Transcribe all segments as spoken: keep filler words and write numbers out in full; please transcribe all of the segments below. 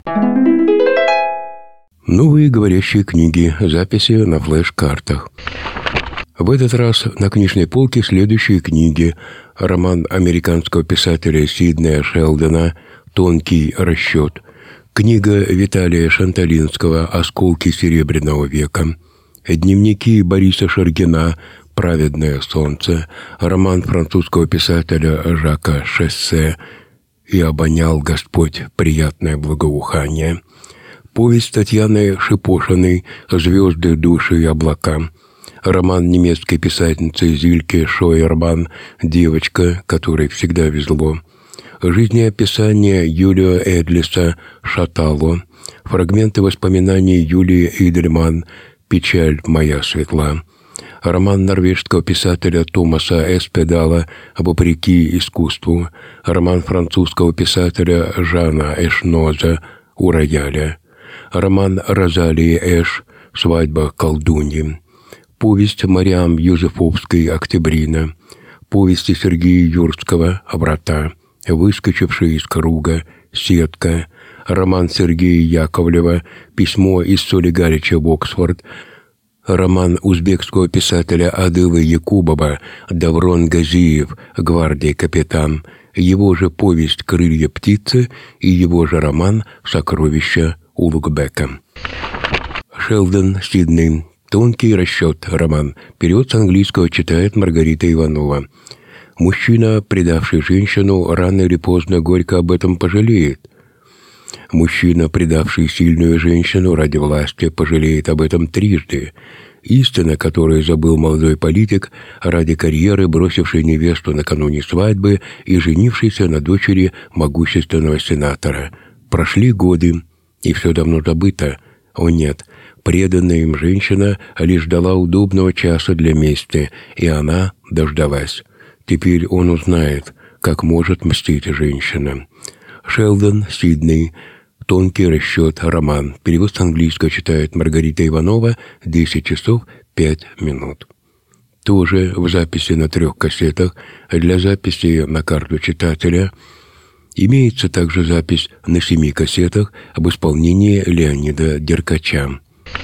Новые говорящие книги, записи на флеш-картах. В этот раз на книжной полке следующие книги. Роман американского писателя Сиднея Шелдона «Тонкий расчет», книга Виталия Шанталинского «Осколки Серебряного века», дневники Бориса Шергина «Праведное солнце», роман французского писателя Жака Шессе «И обонял Господь приятное благоухание», повесть Татьяны Шипошиной «Звезды, души и облака», роман немецкой писательницы Зильке Шойерман «Девочка, которой всегда везло», жизнеописание Юлия Эдлиса «Шатало», фрагменты воспоминаний Юлии Идельман «Печаль моя светла», роман норвежского писателя Томаса Эспедала «Вопреки искусству», роман французского писателя Жана Эшноза «У рояля», роман Розалии Эш «Свадьба колдуньи», повесть Мариам Юзефовской «Октябрина», повести Сергея Юрского «Врата», «Выскочившие из круга», «Сетка», роман Сергея Яковлева «Письмо из Солигарича в Оксфорд», роман узбекского писателя Адылы Якубова «Даврон Газиев. Гвардии капитан», его же повесть «Крылья птицы» и его же роман «Сокровища Улугбека». Шелдон, Сидней. «Тонкий расчет», роман. Перевод с английского читает Маргарита Иванова. Мужчина, предавший женщину, рано или поздно горько об этом пожалеет. Мужчина, предавший сильную женщину ради власти, пожалеет об этом трижды. Истина, которую забыл молодой политик, ради карьеры, бросивший невесту накануне свадьбы и женившийся на дочери могущественного сенатора. Прошли годы, и все давно забыто. О нет, преданная им женщина лишь ждала удобного часа для мести, и она дождалась. Теперь он узнает, как может мстить женщина. Шелдон, Сидней. «Тонкий расчет», роман. Перевод с английского читает Маргарита Иванова. десять часов пять минут. Тоже в записи на трех кассетах. Для записи на карту читателя имеется также запись на семи кассетах об исполнении Леонида Деркача.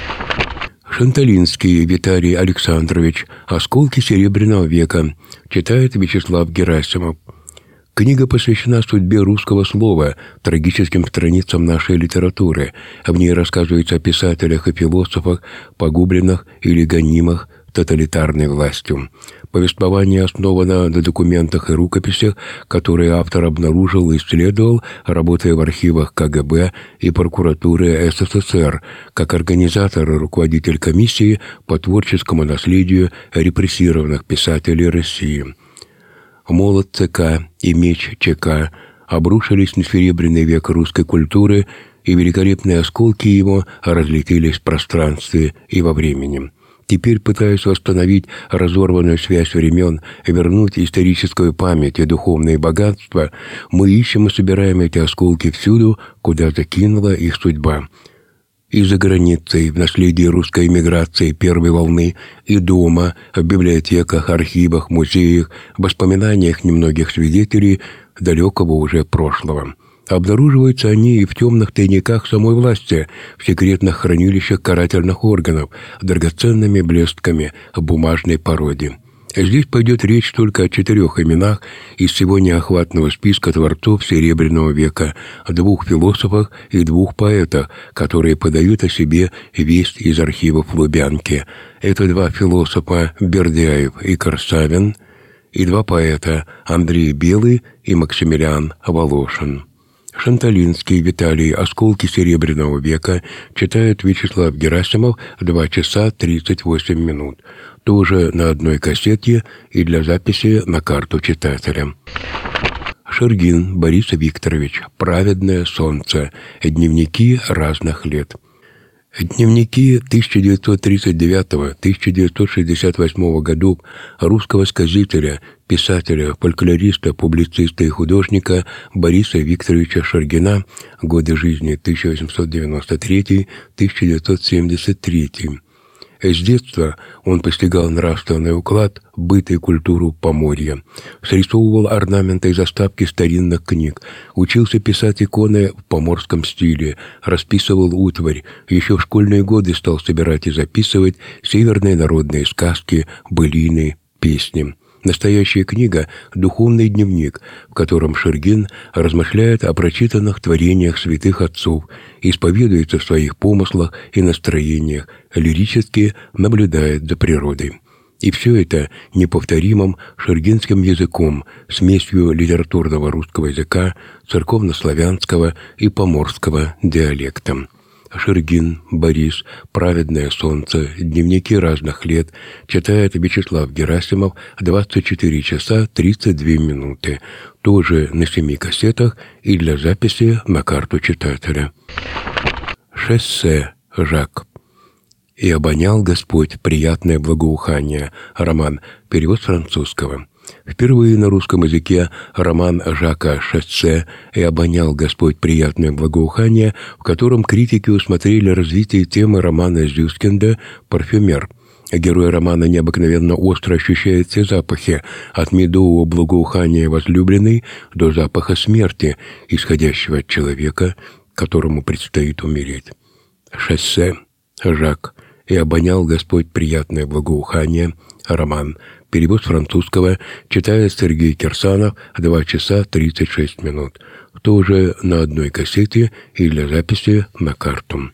Шанталинский Виталий Александрович «Осколки Серебряного века», читает Вячеслав Герасимов. Книга посвящена судьбе русского слова, трагическим страницам нашей литературы. В ней рассказывается о писателях и философах, погубленных или гонимых тоталитарной властью. Повествование основано на документах и рукописях, которые автор обнаружил и исследовал, работая в архивах ка гэ бэ и прокуратуры эс эс эс эр, как организатор и руководитель комиссии по творческому наследию репрессированных писателей России. Молот ЦК и меч ЧК обрушились на серебряный век русской культуры, и великолепные осколки его разлетелись в пространстве и во времени. Теперь, пытаясь восстановить разорванную связь времен, вернуть историческую память и духовные богатства, мы ищем и собираем эти осколки всюду, куда закинула их судьба. И за границей, в наследии русской эмиграции первой волны, и дома, в библиотеках, архивах, музеях, в воспоминаниях немногих свидетелей далекого уже прошлого. Обнаруживаются они и в темных тайниках самой власти, в секретных хранилищах карательных органов, драгоценными блестками в бумажной породе. Здесь пойдет речь только о четырех именах из всего неохватного списка творцов Серебряного века, двух философах и двух поэтах, которые подают о себе весть из архивов Лубянки. Это два философа Бердяев и Корсавин, и два поэта Андрей Белый и Максимилиан Волошин. Шанталинский Виталий «Осколки Серебряного века» читает Вячеслав Герасимов два часа тридцать восемь минут. Тоже на одной кассете и для записи на карту читателя. Шергин Борис Викторович «Праведное солнце. Дневники разных лет». Дневники тысяча девятьсот тридцать девятого — тысяча девятьсот шестьдесят восьмого годов русского сказителя, писателя, фольклориста, публициста и художника Бориса Викторовича Шергина, годы жизни тысяча восемьсот девяносто третий — тысяча девятьсот семьдесят третий. С детства он постигал нравственный уклад, быт и культуру Поморья, срисовывал орнаменты и заставки старинных книг, учился писать иконы в поморском стиле, расписывал утварь, еще в школьные годы стал собирать и записывать северные народные сказки, былины, песни. Настоящая книга — духовный дневник, в котором Шульгин размышляет о прочитанных творениях святых отцов, исповедуется в своих помыслах и настроениях, лирически наблюдает за природой. И все это неповторимым шульгинским языком, смесью литературного русского языка, церковнославянского и поморского диалектом. Шульгин, Борис, «Праведное солнце», дневники разных лет, читает Вячеслав Герасимов, двадцать четыре часа тридцать две минуты, тоже на семи кассетах и для записи на карту читателя. «Шоссе», Жак. «И обонял Господь приятное благоухание», роман, перевод с французского. Впервые на русском языке роман Жака «Шоссе» «И обонял Господь приятное благоухание», в котором критики усмотрели развитие темы романа Зюскинда «Парфюмер». Герой романа необыкновенно остро ощущает все запахи, от медового благоухания возлюбленной до запаха смерти, исходящего от человека, которому предстоит умереть. «Шоссе», Жак. «И обонял Господь приятное благоухание», роман. Перевод с французского читает Сергей Кирсанов, два часа тридцать шесть минут. Тоже на одной кассете и для записи на карту.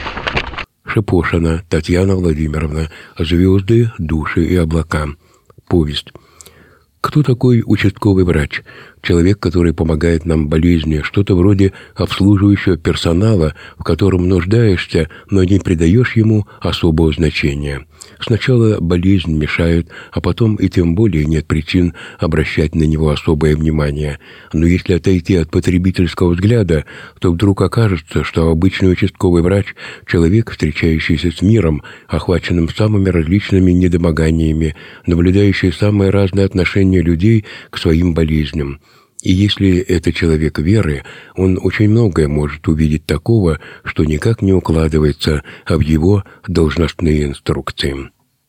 Шипошина Татьяна Владимировна. «Звезды, души и облака». Повесть. Кто такой участковый врач? Человек, который помогает нам в болезни, что-то вроде обслуживающего персонала, в котором нуждаешься, но не придаешь ему особого значения. Сначала болезнь мешает, а потом и тем более нет причин обращать на него особое внимание. Но если отойти от потребительского взгляда, то вдруг окажется, что обычный участковый врач – человек, встречающийся с миром, охваченным самыми различными недомоганиями, наблюдающий самые разные отношения людей к своим болезням. И если это человек веры, он очень многое может увидеть такого, что никак не укладывается в его должностные инструкции.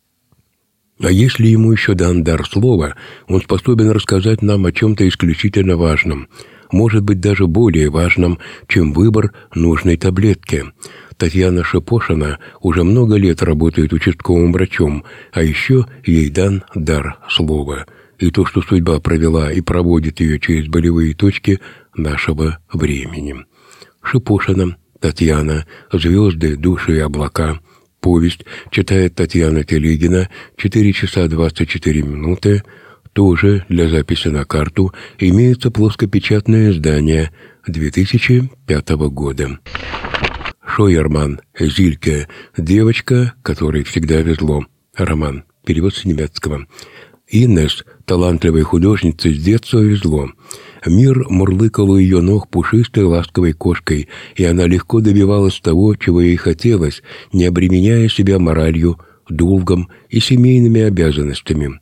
А если ему еще дан дар слова, он способен рассказать нам о чем-то исключительно важном, может быть, даже более важном, чем выбор нужной таблетки. Татьяна Шипошина уже много лет работает участковым врачом, а еще ей дан дар слова. И то, что судьба провела и проводит ее через болевые точки нашего времени. Шипошина Татьяна. «Звезды, души и облака». Повесть читает Татьяна Телегина, четыре часа двадцать четыре минуты. Тоже для записи на карту имеется плоскопечатное издание две тысячи пятого года. Шойерман Зильке. «Девочка, которой всегда везло». Роман. Перевод с немецкого. Инесс, талантливой художнице, с детства везло. Мир мурлыкал у ее ног пушистой ласковой кошкой, и она легко добивалась того, чего ей хотелось, не обременяя себя моралью, долгом и семейными обязанностями.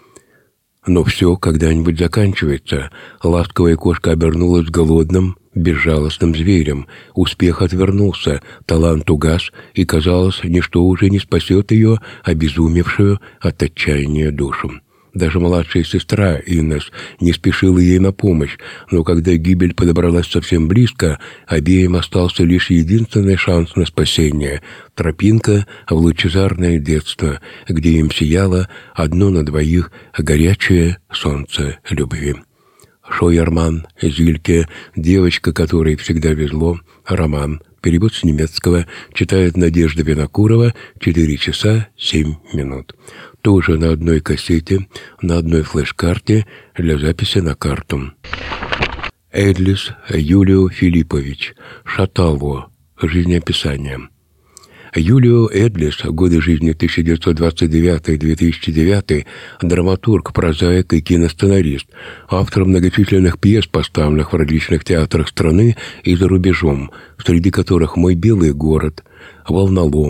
Но все когда-нибудь заканчивается. Ласковая кошка обернулась голодным, безжалостным зверем. Успех отвернулся, талант угас, и, казалось, ничто уже не спасет ее, обезумевшую от отчаяния душу. Даже младшая сестра Инесс не спешила ей на помощь, но когда гибель подобралась совсем близко, обеим остался лишь единственный шанс на спасение — тропинка в лучезарное детство, где им сияло одно на двоих горячее солнце любви. Шойерман Зильке. «Девочка, которой всегда везло». Роман. Перевод с немецкого читает Надежда Винокурова, четыре часа семь минут. Тоже на одной кассете, на одной флеш-карте для записи на карту. Эдлис Юлио Филиппович. «Шатало». Жизнеописание. Юлио Эдлис, годы жизни тысяча девятьсот двадцать девятый — две тысячи девятый, драматург, прозаик и киносценарист, автор многочисленных пьес, поставленных в различных театрах страны и за рубежом, среди которых «Мой белый город», «Волнолом»,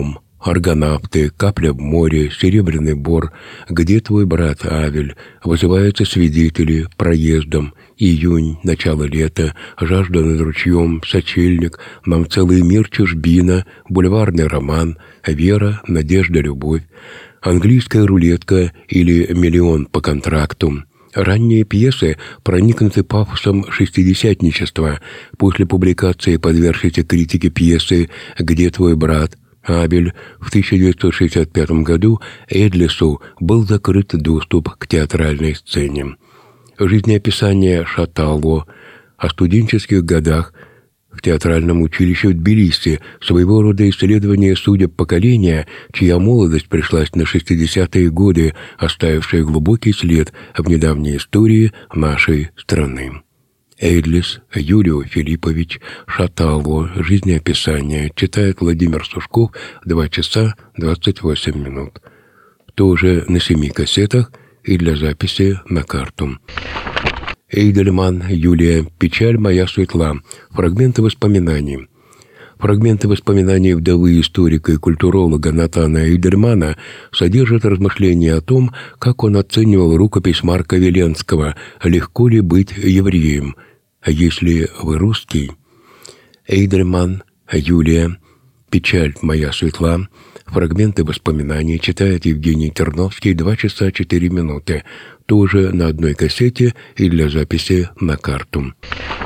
аргонавты, капля в море, серебряный бор, где твой брат Авель, вызываются свидетели, проездом, июнь, начало лета, жажда над ручьем, сочельник, нам целый мир чужбина, бульварный роман, вера, надежда, любовь, английская рулетка или миллион по контракту. Ранние пьесы проникнуты пафосом шестидесятничества. После публикации подвергшейся критике пьесы «Где твой брат?» Авель в тысяча девятьсот шестьдесят пятом году Эдлису был закрыт доступ к театральной сцене. Жизнеописание Шатало о студенческих годах в театральном училище в Тбилиси, своего рода исследование судеб поколения, чья молодость пришлась на шестидесятые годы, оставившая глубокий след в недавней истории нашей страны. Эдлис Юлио Филиппович, Шатало, жизнеописание, читает Владимир Сушков, два часа двадцать восемь минут. Тоже на семи кассетах и для записи на карту. Эйдельман Юлия, «Печаль моя светла», фрагменты воспоминаний. Фрагменты воспоминаний вдовы историка и культуролога Натана Эйдельмана содержат размышления о том, как он оценивал рукопись Марка Веленского «Легко ли быть евреем? А если вы русский?» Эйдельман Юлия, «Печаль моя светла», фрагменты воспоминаний читает Евгений Терновский, два часа четыре минуты, тоже на одной кассете и для записи на карту.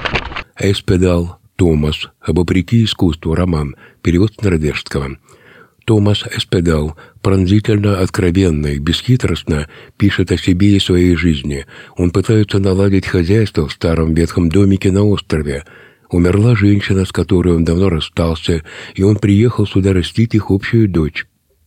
Эспедал Томас, «Вопреки искусству», роман, перевод с норвежского. Томас Эспедал пронзительно, откровенно и бесхитростно пишет о себе и своей жизни. Он пытается наладить хозяйство в старом ветхом домике на острове. Умерла женщина, с которой он давно расстался, и он приехал сюда растить их общую дочь.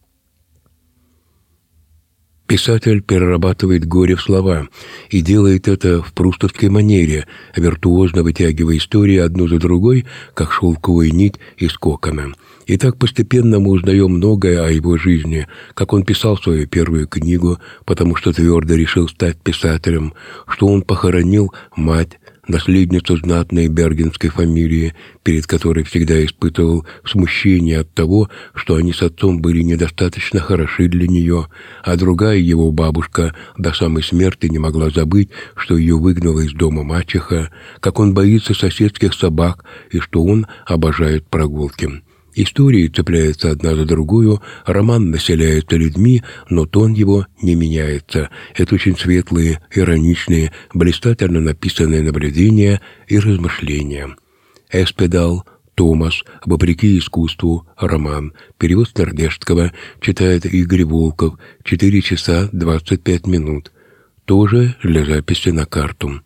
Писатель перерабатывает горе в слова и делает это в прустовской манере, виртуозно вытягивая истории одну за другой, как шелковую нить из кокона. И так постепенно мы узнаем многое о его жизни, как он писал свою первую книгу, потому что твердо решил стать писателем, что он похоронил мать, наследницу знатной бергенской фамилии, перед которой всегда испытывал смущение от того, что они с отцом были недостаточно хороши для нее, а другая его бабушка до самой смерти не могла забыть, что ее выгнала из дома мачеха, как он боится соседских собак и что он обожает прогулки. Истории цепляются одна за другую, роман населяется людьми, но тон его не меняется. Это очень светлые, ироничные, блистательно написанные наблюдения и размышления. Эспедал Томас, «Вопреки искусству», роман, перевод с норвежского, читает Игорь Волков, четыре часа двадцать пять минут. Тоже для записи на карту.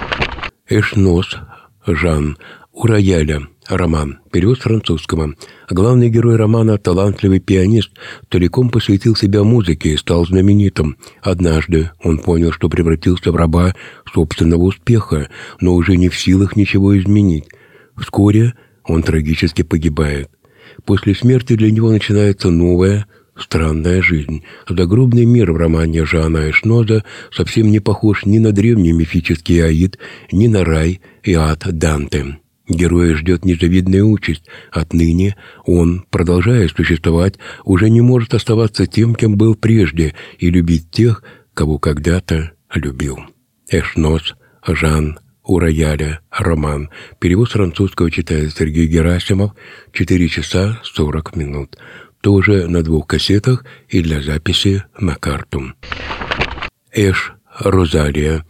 Эшнос Жан, «У рояля», роман, перевод с французского. Главный герой романа, талантливый пианист, целиком посвятил себя музыке и стал знаменитым. Однажды он понял, что превратился в раба собственного успеха, но уже не в силах ничего изменить. Вскоре он трагически погибает. После смерти для него начинается новая, странная жизнь. Загробный мир в романе Жана Эшноза совсем не похож ни на древний мифический Аид, ни на рай и ад Данте. Героя ждет незавидная участь. Отныне он, продолжая существовать, уже не может оставаться тем, кем был прежде, и любить тех, кого когда-то любил. Эшноз Жан, «У рояля», роман. Перевод с французского читает Сергей Герасимов, четыре часа сорок минут. Тоже на двух кассетах и для записи на карту. Эш Розалия.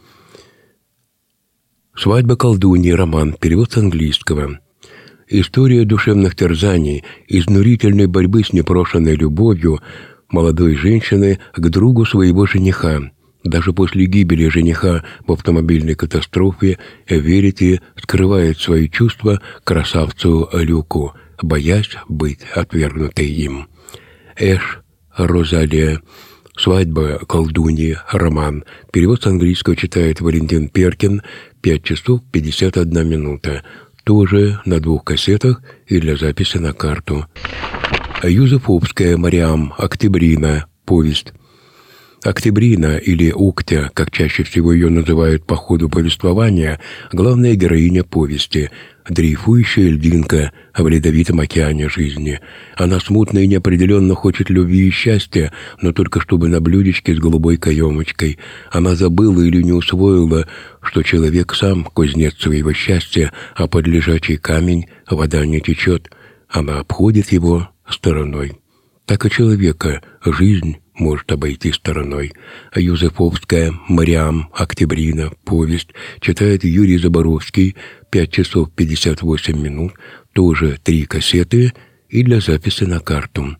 «Свадьба колдуньи», роман, перевод с английского. История душевных терзаний, изнурительной борьбы с непрошенной любовью молодой женщины к другу своего жениха. Даже после гибели жениха в автомобильной катастрофе Верити скрывает свои чувства красавцу Люку, боясь быть отвергнутой им. Эш Розалия. «Свадьба колдуньи», роман. Перевод с английского читает Валентин Перкин, пять часов пятьдесят одна минута. Тоже на двух кассетах и для записи на карту. Юзефовская Мариам, «Октябрина», повесть. Октябрина, или Октя, как чаще всего ее называют по ходу повествования, главная героиня повести, дрейфующая льдинка в ледовитом океане жизни. Она смутно и неопределенно хочет любви и счастья, но только чтобы на блюдечке с голубой каемочкой. Она забыла или не усвоила, что человек сам кузнец своего счастья, а под лежачий камень вода не течет. Она обходит его стороной. Так и человека жизнь может обойти стороной. Юзефовская, Мариам, Октябрина, повесть читает Юрий Заборовский, пять часов пятьдесят восемь минут, тоже три кассеты и для записи на карту.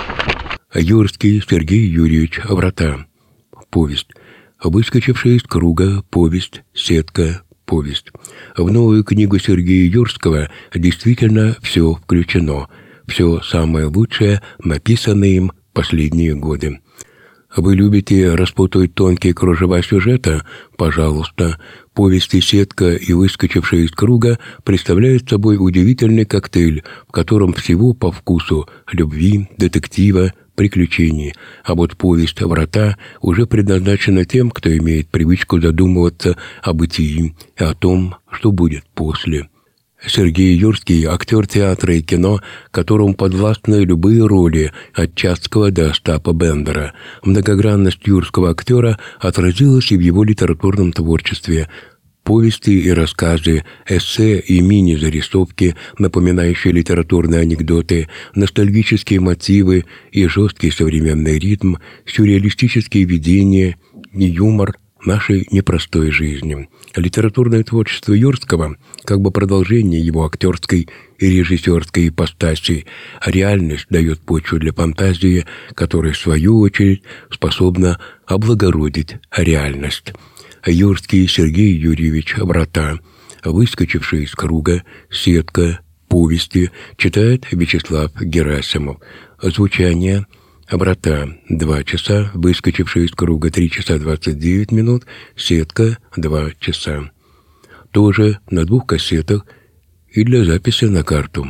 Юрский Сергей Юрьевич, «Врата», повесть. Выскочившая из круга, повесть, сетка, повесть. В новую книгу Сергея Юрского действительно все включено. Все самое лучшее, написано им последние годы. Вы любите распутывать тонкие кружева сюжета? Пожалуйста. Повести «Сетка» и «Выскочившая из круга» представляют собой удивительный коктейль, в котором всего по вкусу любви, детектива, приключений. А вот повесть «Врата» уже предназначена тем, кто имеет привычку задумываться о бытии и о том, что будет после. Сергей Юрский – актер театра и кино, которому подвластны любые роли, от Чацкого до Остапа Бендера. Многогранность юрского актера отразилась и в его литературном творчестве. Повести и рассказы, эссе и мини-зарисовки, напоминающие литературные анекдоты, ностальгические мотивы и жесткий современный ритм, сюрреалистические видения и юмор нашей непростой жизни. Литературное творчество Юрского как бы продолжение его актерской и режиссерской ипостаси, а реальность дает почву для фантазии, которая, в свою очередь, способна облагородить реальность. Юрский Сергей Юрьевич, «Врата», «Выскочивший из круга», «Сетка», повести читает Вячеслав Герасимов. Звучание: «Врата» — два часа, «Выскочивший из круга» — три часа двадцать девять минут, «Сетка» — два часа. Тоже на двух кассетах и для записи на карту.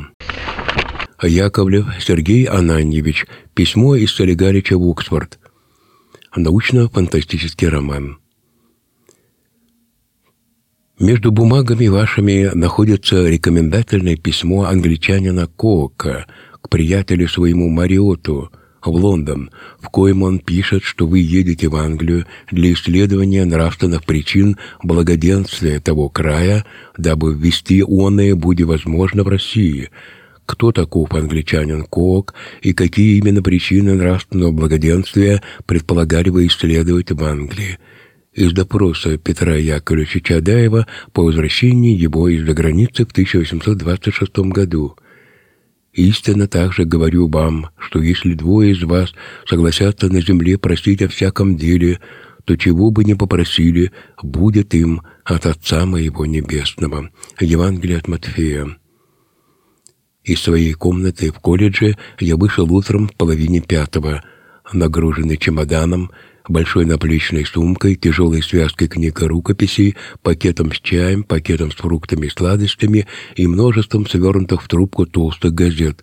Яковлев Сергей Ананьевич. Письмо из Солигарича в Оксфорд. Научно-фантастический роман. Между бумагами вашими находится рекомендательное письмо англичанина Коока к приятелю своему Мариоту в Лондон, в коем он пишет, что вы едете в Англию для исследования нравственных причин благоденствия того края, дабы ввести оное, будь возможно, в России. Кто таков англичанин Коок и какие именно причины нравственного благоденствия предполагали вы исследовать в Англии? Из допроса Петра Яковлевича Чадаева по возвращении его из-за границы в тысяча восемьсот двадцать шестом году. «Истинно также говорю вам, что если двое из вас согласятся на земле просить о всяком деле, то чего бы ни попросили, будет им от Отца моего Небесного». Евангелие от Матфея. Из своей комнаты в колледже я вышел утром в половине пятого, нагруженный чемоданом, большой наплечной сумкой, тяжелой связкой книг и рукописей, пакетом с чаем, пакетом с фруктами и сладостями и множеством свернутых в трубку толстых газет.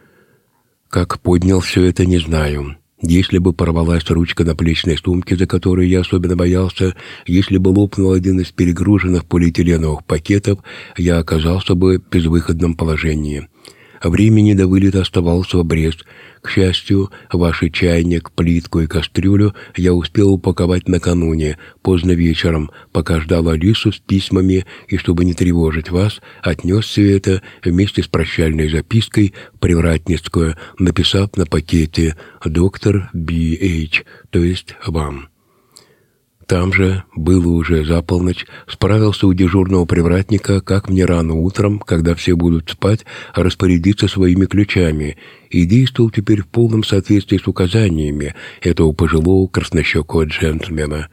Как поднял все это, не знаю. Если бы порвалась ручка наплечной сумки, за которую я особенно боялся, если бы лопнул один из перегруженных полиэтиленовых пакетов, я оказался бы в безвыходном положении. Времени до вылета оставался обрез. К счастью, ваш чайник, плитку и кастрюлю я успел упаковать накануне, поздно вечером, пока ждал Алису с письмами, и, чтобы не тревожить вас, отнес все это вместе с прощальной запиской в Привратницкую, написав на пакете «Доктор Би Эйч», то есть вам. Там же, было уже за полночь, справился у дежурного привратника, как мне рано утром, когда все будут спать, распорядиться своими ключами, и действовал теперь в полном соответствии с указаниями этого пожилого краснощекого джентльмена.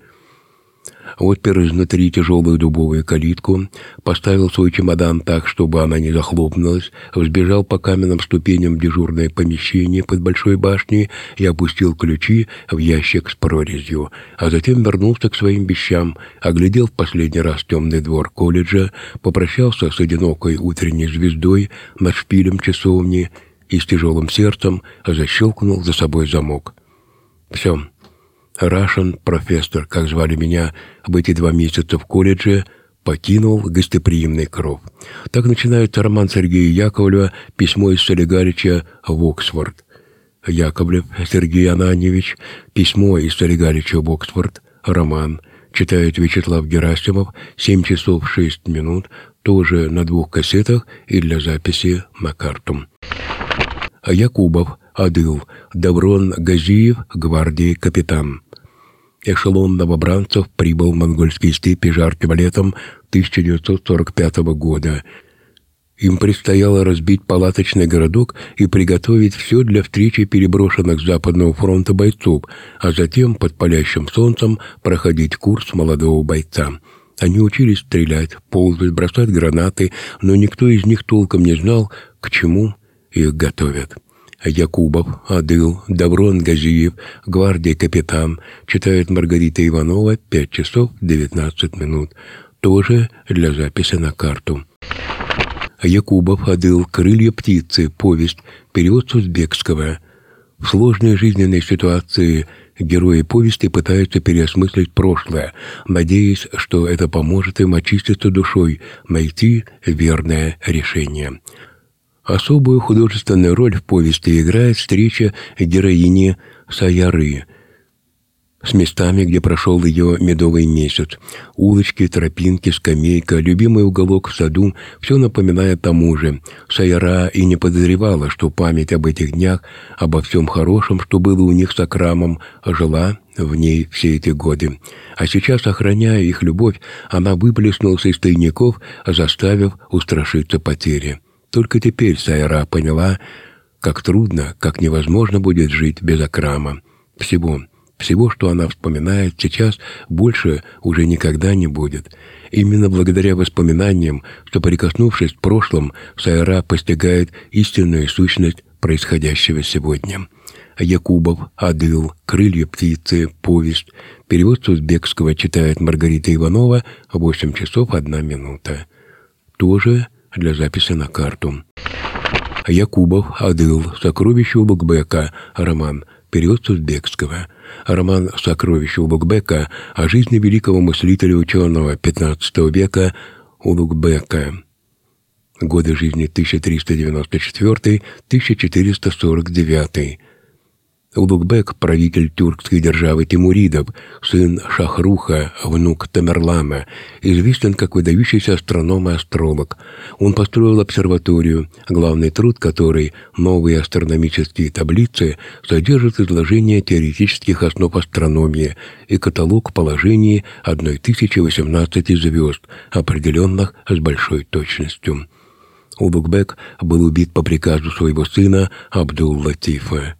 Отпер изнутри тяжелую дубовую калитку, поставил свой чемодан так, чтобы она не захлопнулась, взбежал по каменным ступеням в дежурное помещение под большой башней и опустил ключи в ящик с прорезью, а затем вернулся к своим вещам, оглядел в последний раз темный двор колледжа, попрощался с одинокой утренней звездой над шпилем часовни и с тяжелым сердцем защелкнул за собой замок. Все. Russian профессор, как звали меня в эти два месяца в колледже, покинул гостеприимный кров. Так начинается роман Сергея Яковлева «Письмо из Солигарича в Оксфорд». Яковлев Сергей Ананьевич, «Письмо из Солигарича в Оксфорд», роман. Читает Вячеслав Герасимов, семь часов шесть минут, тоже на двух кассетах и для записи на карту. Якубов Адыл, Даврон Газиев, гвардии капитан. Эшелон новобранцев прибыл в монгольские степи жарким летом тысяча девятьсот сорок пятого года. Им предстояло разбить палаточный городок и приготовить все для встречи переброшенных с Западного фронта бойцов, а затем под палящим солнцем проходить курс молодого бойца. Они учились стрелять, ползать, бросать гранаты, но никто из них толком не знал, к чему их готовят. Якубов Адыл, Даврон Газиев, гвардии капитан, читает Маргарита Иванова, пять часов девятнадцать минут, тоже для записи на карту. Якубов Адыл, Крылья птицы, повесть, перевод с узбекского. В сложной жизненной ситуации герои повести пытаются переосмыслить прошлое, надеясь, что это поможет им очиститься душой, найти верное решение. Особую художественную роль в повести играет встреча героини Саяры с местами, где прошел ее медовый месяц. Улочки, тропинки, скамейка, любимый уголок в саду — все напоминает тому же. Саяра и не подозревала, что память об этих днях, обо всем хорошем, что было у них с Акрамом, жила в ней все эти годы. А сейчас, охраняя их любовь, она выплеснулась из тайников, заставив устрашиться потери. Только теперь Саяра поняла, как трудно, как невозможно будет жить без Акрама. Всего, всего, что она вспоминает сейчас, больше уже никогда не будет. Именно благодаря воспоминаниям, что, прикоснувшись к прошлому, Саяра постигает истинную сущность происходящего сегодня. Якубов Адыл, Крылья птицы, повесть. Перевод с узбекского читает Маргарита Иванова, восемь часов одна минута. Тоже для записи на карту. Якубов Адыл, Сокровище Улугбека, роман. Перевод с узбекского. Роман «Сокровище Улугбека» о жизни великого мыслителя-ученого пятнадцатого века Улугбека. Годы жизни тысяча триста девяносто четвёртый — тысяча четыреста сорок девятый. Улугбек, правитель тюркской державы Тимуридов, сын Шахруха, внук Тамерлана, известен как выдающийся астроном и астролог. Он построил обсерваторию, главный труд которой «Новые астрономические таблицы» содержит изложение теоретических основ астрономии и каталог положений тысяча восемнадцати звезд, определенных с большой точностью. Улугбек был убит по приказу своего сына Абдул-Латифа.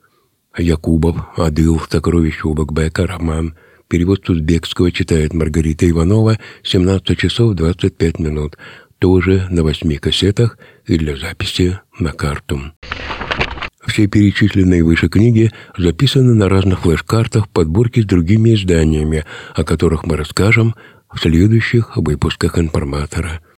Якубов Адыл, Сокровище Улугбека, роман. Перевод с узбекского читает Маргарита Иванова, семнадцать часов двадцать пять минут. Тоже на восьми кассетах и для записи на карту. Все перечисленные выше книги записаны на разных флеш-картах в подборке с другими изданиями, о которых мы расскажем в следующих выпусках «Информатора».